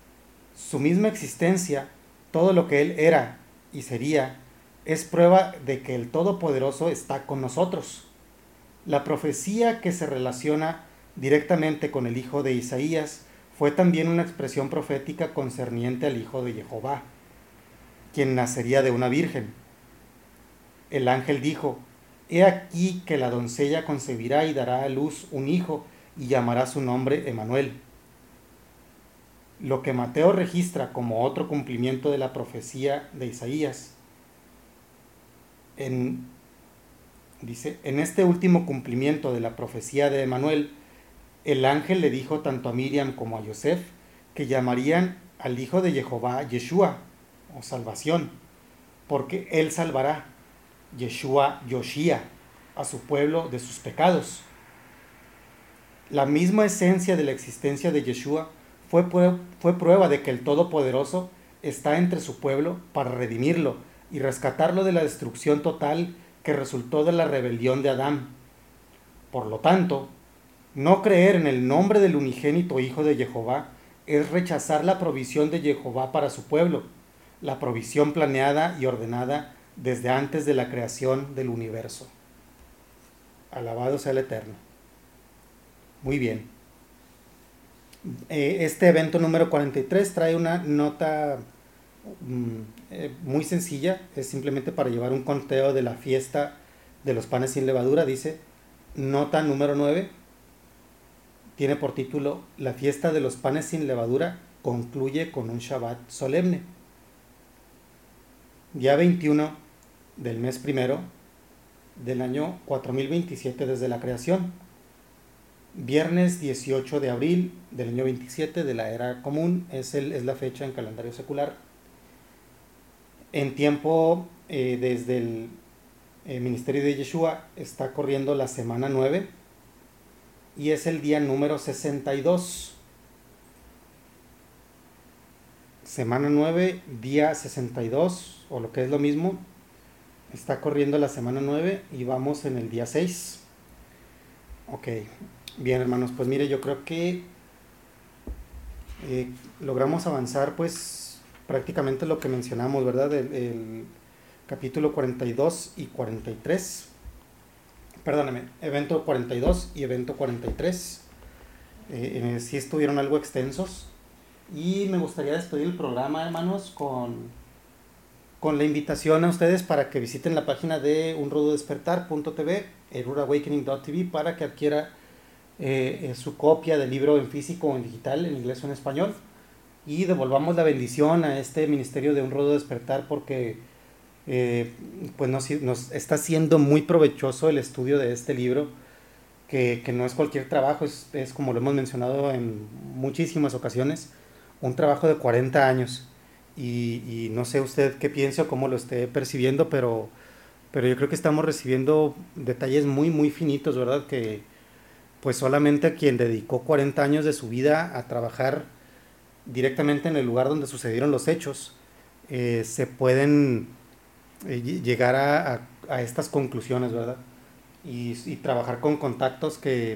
su misma existencia, todo lo que él era y sería, es prueba de que el Todopoderoso está con nosotros. La profecía que se relaciona directamente con el hijo de Isaías fue también una expresión profética concerniente al hijo de Jehová, quien nacería de una virgen. El ángel dijo: He aquí que la doncella concebirá y dará a luz un hijo y llamará su nombre Emanuel. Lo que Mateo registra como otro cumplimiento de la profecía de Isaías. En, dice, en este último cumplimiento de la profecía de Emanuel, el ángel le dijo tanto a Miriam como a Yosef que llamarían al hijo de Jehová Yeshua, o salvación. porque Él salvará, Yeshua Yoshia, a su pueblo de sus pecados. La misma esencia de la existencia de Yeshua fue, fue prueba de que el Todopoderoso está entre su pueblo para redimirlo y rescatarlo de la destrucción total que resultó de la rebelión de Adán. Por lo tanto, no creer en el nombre del unigénito Hijo de Jehová es rechazar la provisión de Jehová para su pueblo, la provisión planeada y ordenada desde antes de la creación del universo. Alabado sea el Eterno. Muy bien. Este evento número cuarenta y tres trae una nota muy sencilla, es simplemente para llevar un conteo de la fiesta de los panes sin levadura. Dice, nota número nueve, tiene por título, la fiesta de los panes sin levadura concluye con un Shabbat solemne. Día veintiuno del mes primero del año cuatro mil veintisiete desde la creación. Viernes dieciocho de abril del año veintisiete de la era común, es, el, es la fecha en calendario secular. En tiempo, eh, desde el eh, ministerio de Yeshua, está corriendo la semana nueve y es el día número sesenta y dos. Semana nueve, día sesenta y dos, o lo que es lo mismo, está corriendo la semana nueve y vamos en el día seis. Ok, bien hermanos, pues mire, yo creo que eh, logramos avanzar pues prácticamente lo que mencionamos, ¿verdad? El, el capítulo cuarenta y dos y cuarenta y tres, perdóname, evento cuarenta y dos y evento cuarenta y tres, eh, eh, sí estuvieron algo extensos, y me gustaría despedir el programa, hermanos, con, con la invitación a ustedes para que visiten la página de un rudo despertar punto t v, erurawakening punto t v, para que adquiera eh, eh, su copia del libro en físico o en digital, en inglés o en español, y devolvamos la bendición a este ministerio de un rudo despertar, porque eh, pues nos, nos está siendo muy provechoso el estudio de este libro, que, que no es cualquier trabajo, es, es como lo hemos mencionado en muchísimas ocasiones, un trabajo de cuarenta años, y, y no sé usted qué piensa o cómo lo esté percibiendo, pero, pero yo creo que estamos recibiendo detalles muy muy finitos, ¿verdad? Que pues solamente quien dedicó cuarenta años de su vida a trabajar directamente en el lugar donde sucedieron los hechos, eh, se pueden eh, llegar a, a, a estas conclusiones, ¿verdad? Y, y trabajar con contactos que,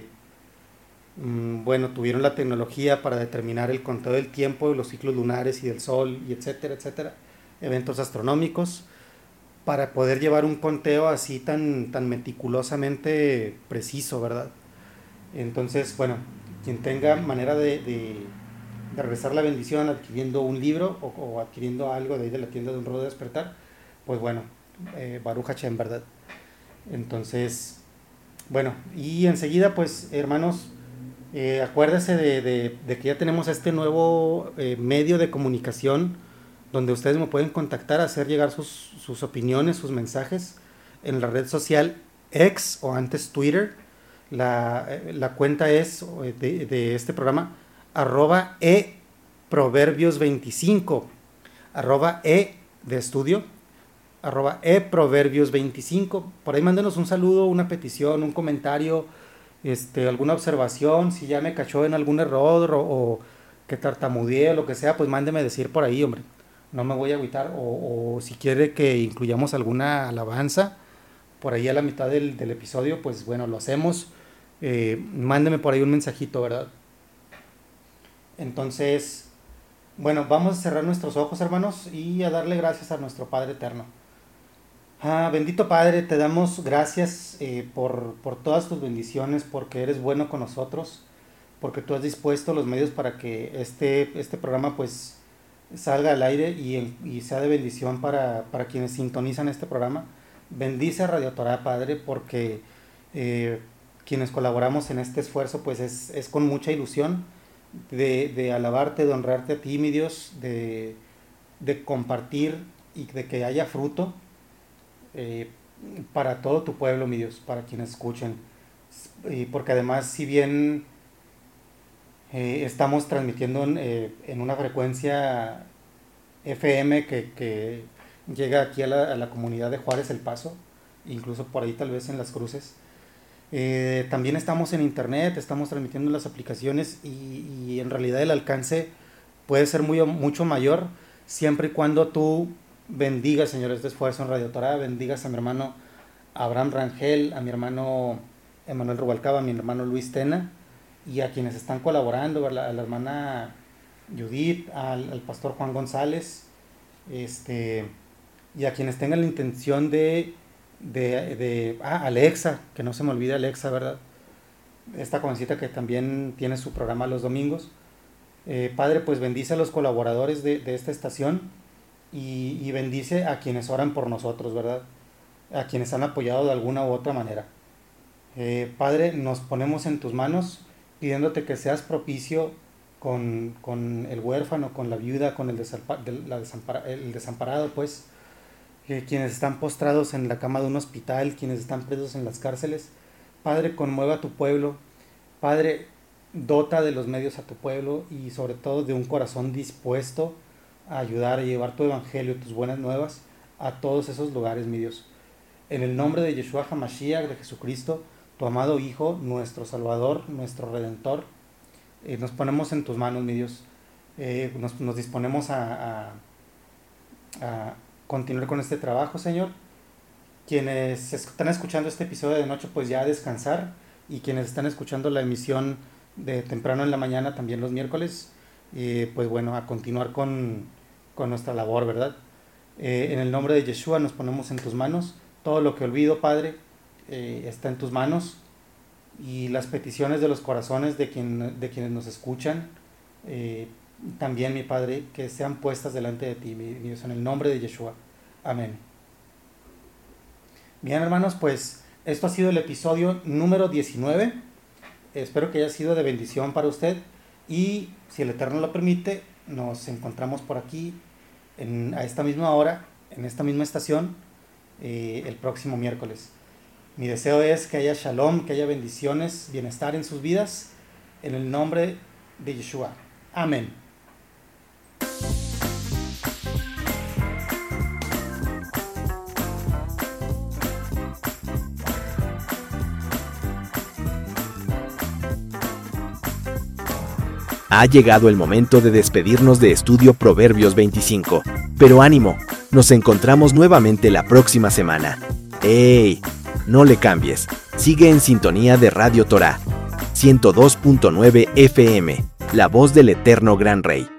mmm, bueno, tuvieron la tecnología para determinar el conteo del tiempo, los ciclos lunares y del sol, y etcétera, etcétera, eventos astronómicos, para poder llevar un conteo así tan, tan meticulosamente preciso, ¿verdad? Entonces, bueno, quien tenga manera de, de de regresar la bendición adquiriendo un libro o, o adquiriendo algo de ahí de la tienda de un rudo despertar, pues bueno, eh, Baruch Hashem, ¿verdad? Entonces, bueno, y enseguida pues hermanos, eh, acuérdese de, de, de que ya tenemos este nuevo eh, medio de comunicación donde ustedes me pueden contactar, hacer llegar sus, sus opiniones, sus mensajes en la red social X, o antes Twitter. La, la cuenta es de, de este programa arroba e proverbios veinticinco, arroba e de estudio, arroba e proverbios veinticinco. Por ahí mándenos un saludo, una petición, un comentario, este, alguna observación, si ya me cachó en algún error o, o que tartamudeé o lo que sea, pues mándeme decir por ahí, hombre, no me voy a agüitar, o, o si quiere que incluyamos alguna alabanza por ahí a la mitad del, del episodio, pues bueno, lo hacemos. Eh, mándeme por ahí un mensajito, ¿verdad? Entonces, bueno, vamos a cerrar nuestros ojos, hermanos, y a darle gracias a nuestro Padre Eterno. Ah, bendito Padre, te damos gracias eh, por, por todas tus bendiciones, porque eres bueno con nosotros, porque tú has dispuesto los medios para que este, este programa pues salga al aire y, y sea de bendición para, para quienes sintonizan este programa. Bendice a Radio Torah, Padre, porque eh, quienes colaboramos en este esfuerzo pues es, es con mucha ilusión de, de alabarte, de honrarte a ti, mi Dios, de, de compartir y de que haya fruto eh, para todo tu pueblo, mi Dios, para quienes escuchen. Y porque además, si bien eh, estamos transmitiendo en, eh, en una frecuencia F M que, que llega aquí a la, a la comunidad de Juárez El Paso, incluso por ahí tal vez en Las Cruces. Eh, también estamos en internet, estamos transmitiendo las aplicaciones y, y en realidad el alcance puede ser muy, mucho mayor siempre y cuando tú bendigas, Señor, este esfuerzo en Radio Torah, bendigas a mi hermano Abraham Rangel, a mi hermano Emanuel Rubalcaba, a mi hermano Luis Tena y a quienes están colaborando, a la, a la hermana Judith, al, al pastor Juan González, este, y a quienes tengan la intención de De, de ah, Alexa, que no se me olvide Alexa, ¿verdad? Esta jovencita que también tiene su programa los domingos. Eh, Padre, pues bendice a los colaboradores de, de esta estación y, y bendice a quienes oran por nosotros, ¿verdad? A quienes han apoyado de alguna u otra manera. Eh, Padre, nos ponemos en tus manos pidiéndote que seas propicio con, con el huérfano, con la viuda, con el, desampa, de, la desampara, el desamparado, pues. Eh, quienes están postrados en la cama de un hospital, quienes están presos en las cárceles. Padre, conmueva a tu pueblo. Padre, dota de los medios a tu pueblo y sobre todo de un corazón dispuesto a ayudar a llevar tu evangelio, tus buenas nuevas a todos esos lugares, mi Dios. En el nombre de Yeshua HaMashiach, de Jesucristo, tu amado Hijo, nuestro Salvador, nuestro Redentor, eh, nos ponemos en tus manos, mi Dios. Eh, nos, nos disponemos a... a, a continuar con este trabajo, Señor. Quienes están escuchando este episodio de noche, pues ya a descansar, y quienes están escuchando la emisión de temprano en la mañana, también los miércoles, eh, pues bueno, a continuar con, con nuestra labor, ¿verdad? Eh, en el nombre de Yeshua nos ponemos en tus manos. Todo lo que olvido, Padre, eh, está en tus manos, y las peticiones de los corazones de, quien, de quienes nos escuchan, eh, también, mi Padre, que sean puestas delante de ti, mi Dios, en el nombre de Yeshua. Amén. Bien, hermanos, pues esto ha sido el episodio número diecinueve. Espero que haya sido de bendición para usted y, si el Eterno lo permite, nos encontramos por aquí en, a esta misma hora, en esta misma estación, eh, el próximo miércoles. Mi deseo es que haya shalom, que haya bendiciones, bienestar en sus vidas, en el nombre de Yeshua. Amén. Ha llegado el momento de despedirnos de Estudio Proverbios veinticinco. Pero ánimo, nos encontramos nuevamente la próxima semana. ¡Ey! No le cambies. Sigue en sintonía de Radio Torah ciento dos punto nueve F M, la voz del eterno Gran Rey.